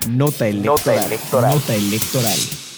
Nota electoral. Nota electoral.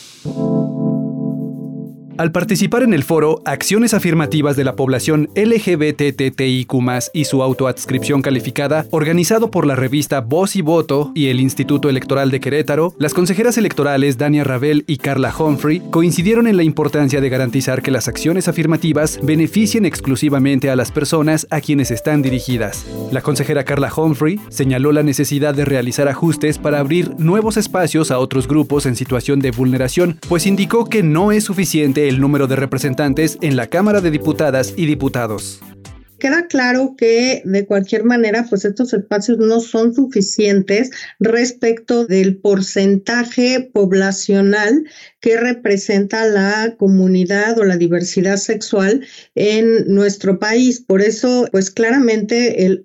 Al participar en el foro Acciones afirmativas de la población LGBTTIQ+ y su autoadscripción calificada, organizado por la revista Voz y Voto y el Instituto Electoral de Querétaro, las consejeras electorales Dania Ravel y Carla Humphrey coincidieron en la importancia de garantizar que las acciones afirmativas beneficien exclusivamente a las personas a quienes están dirigidas. La consejera Carla Humphrey señaló la necesidad de realizar ajustes para abrir nuevos espacios a otros grupos en situación de vulneración, pues indicó que no es suficiente el número de representantes en la Cámara de Diputadas y Diputados. Queda claro que de cualquier manera, pues estos espacios no son suficientes respecto del porcentaje poblacional que representa la comunidad o la diversidad sexual en nuestro país. Por eso, pues claramente el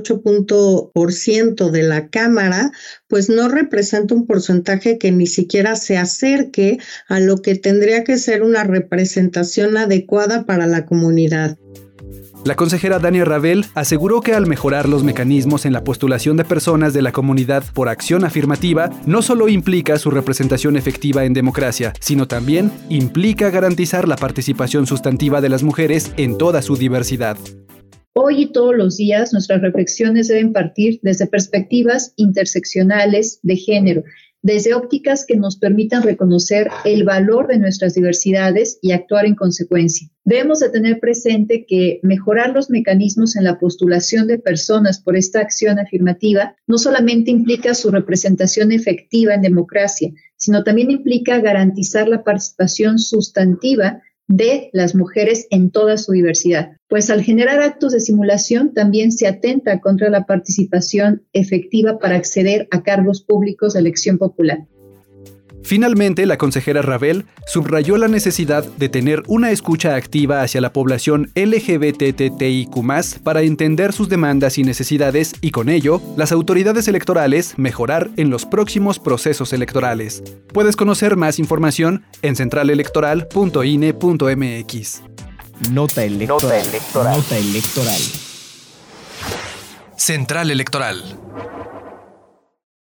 0,8% de la Cámara, pues no representa un porcentaje que ni siquiera se acerque a lo que tendría que ser una representación adecuada para la comunidad. La consejera Dania Ravel aseguró que al mejorar los mecanismos en la postulación de personas de la comunidad por acción afirmativa, no solo implica su representación efectiva en democracia, sino también implica garantizar la participación sustantiva de las mujeres en toda su diversidad. Hoy y todos los días nuestras reflexiones deben partir desde perspectivas interseccionales de género, desde ópticas que nos permitan reconocer el valor de nuestras diversidades y actuar en consecuencia. Debemos de tener presente que mejorar los mecanismos en la postulación de personas por esta acción afirmativa no solamente implica su representación efectiva en democracia, sino también implica garantizar la participación sustantiva de las mujeres en toda su diversidad. Pues al generar actos de simulación también se atenta contra la participación efectiva para acceder a cargos públicos de elección popular. Finalmente, la consejera Ravel subrayó la necesidad de tener una escucha activa hacia la población LGBTTIQ+ para entender sus demandas y necesidades y con ello, las autoridades electorales mejorar en los próximos procesos electorales. Puedes conocer más información en centralelectoral.ine.mx. Nota electoral. Nota electoral. Central Electoral.